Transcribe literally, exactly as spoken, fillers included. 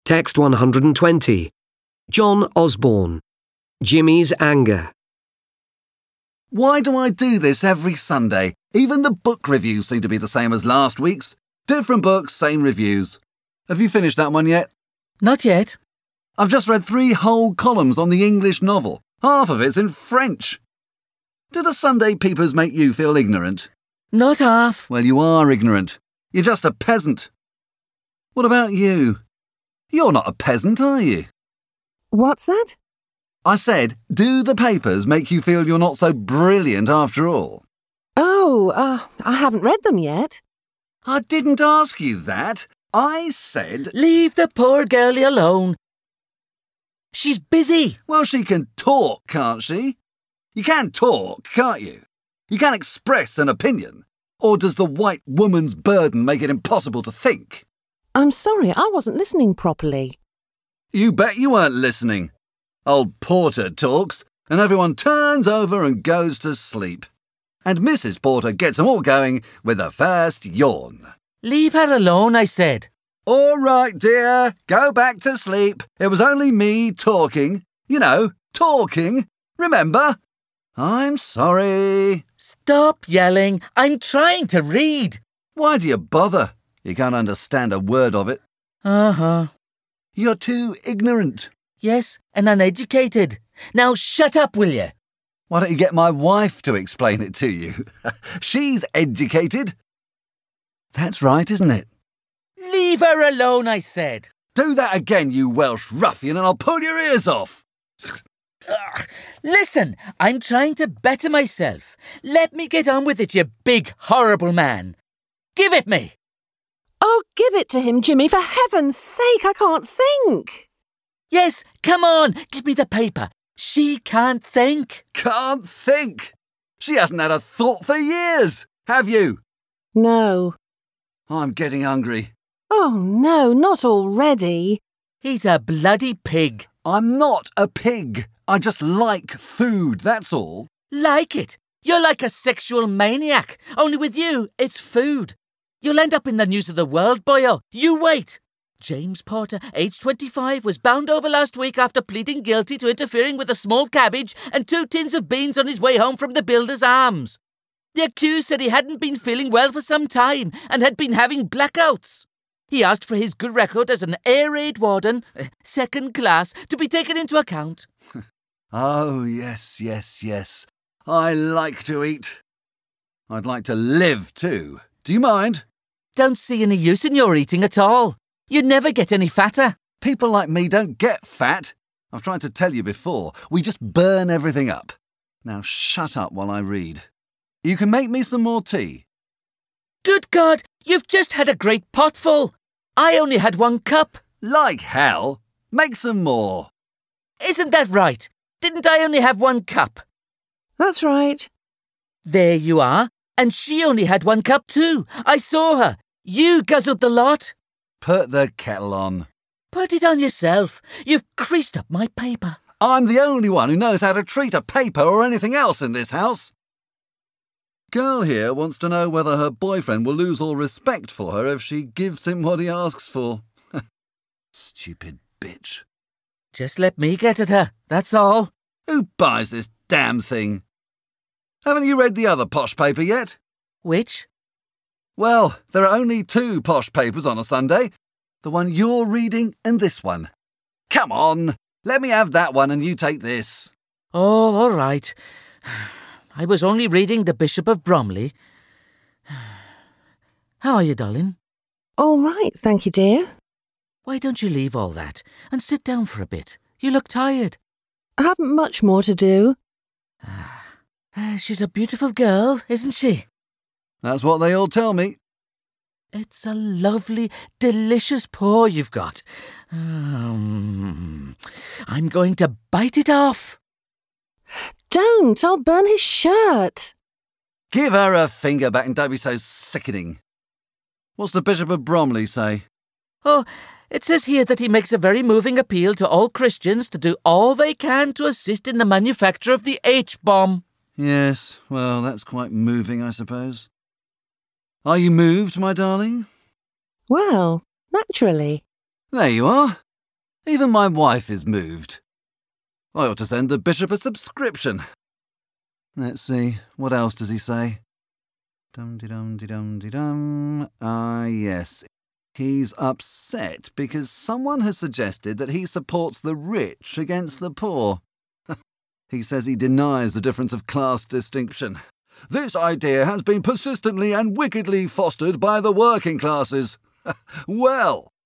Text one hundred twenty. John Osborne. Jimmy's anger. Why do I do this every Sunday? Even the book reviews seem to be the same as last week's. Different books, same reviews. Have you finished that one yet? Not yet. I've just read three whole columns on the English novel. Half of it's in French. Do the Sunday papers make you feel ignorant? Not half. Well, you are ignorant. You're just a peasant. What about you? You're not a peasant, are you? What's that? I said, do the papers make you feel you're not so brilliant after all? Oh, uh, I haven't read them yet. I didn't ask you that. I said... Leave the poor girlie alone. She's busy. Well, she can talk, can't she? You can talk, can't you? You can express an opinion. Or does the white woman's burden make it impossible to think? I'm sorry, I wasn't listening properly. You bet you weren't listening. Old Porter talks, and everyone turns over and goes to sleep. And Missus Porter gets them all going with the first yawn. Leave her alone, I said. All right, dear, go back to sleep. It was only me talking. You know, talking. Remember? I'm sorry. Stop yelling. I'm trying to read. Why do you bother? You can't understand a word of it. Uh-huh. You're too ignorant. Yes, and uneducated. Now shut up, will you? Why don't you get my wife to explain it to you? She's educated. That's right, isn't it? Leave her alone, I said. Do that again, you Welsh ruffian, and I'll pull your ears off. Ugh. Listen, I'm trying to better myself. Let me get on with it, you big, horrible man. Give it me. Oh, give it to him, Jimmy, for heaven's sake, I can't think. Yes, come on, give me the paper. She can't think. Can't think? She hasn't had a thought for years, have you? No. I'm getting hungry. Oh, no, not already. He's a bloody pig. I'm not a pig. I just like food, that's all. Like it? You're like a sexual maniac. Only with you, it's food. You'll end up in the news of the world, boyo. You wait. James Porter, aged twenty-five, was bound over last week after pleading guilty to interfering with a small cabbage and two tins of beans on his way home from the Builder's Arms. The accused said he hadn't been feeling well for some time and had been having blackouts. He asked for his good record as an air raid warden, second class, to be taken into account. Oh, yes, yes, yes. I like to eat. I'd like to live too. Do you mind? Don't see any use in your eating at all. You'd never get any fatter. People like me don't get fat. I've tried to tell you before. We just burn everything up. Now shut up while I read. You can make me some more tea. Good God, you've just had a great pot full. I only had one cup. Like hell. Make some more. Isn't that right? Didn't I only have one cup? That's right. There you are. And she only had one cup too. I saw her. You guzzled the lot. Put the kettle on. Put it on yourself. You've creased up my paper. I'm the only one who knows how to treat a paper or anything else in this house. Girl here wants to know whether her boyfriend will lose all respect for her if she gives him what he asks for. Stupid bitch. Just let me get at her, that's all. Who buys this damn thing? Haven't you read the other posh paper yet? Which? Well, there are only two posh papers on a Sunday. The one you're reading and this one. Come on, let me have that one and you take this. Oh, all right. I was only reading The Bishop of Bromley. How are you, darling? All right, thank you, dear. Why don't you leave all that and sit down for a bit? You look tired. I haven't much more to do. Uh, she's a beautiful girl, isn't she? That's what they all tell me. It's a lovely, delicious paw you've got. Um, I'm going to bite it off. Don't, I'll burn his shirt. Give her a finger back and don't be so sickening. What's the Bishop of Bromley say? Oh, it says here that he makes a very moving appeal to all Christians to do all they can to assist in the manufacture of the H-bomb. Yes, well, that's quite moving, I suppose. Are you moved, my darling? Well, naturally. There you are. Even my wife is moved. I ought to send the bishop a subscription. Let's see, what else does he say? Dum-de-dum-de-dum-de-dum. Ah, yes. He's upset because someone has suggested that he supports the rich against the poor. He says he denies the difference of class distinction. This idea has been persistently and wickedly fostered by the working classes. Well,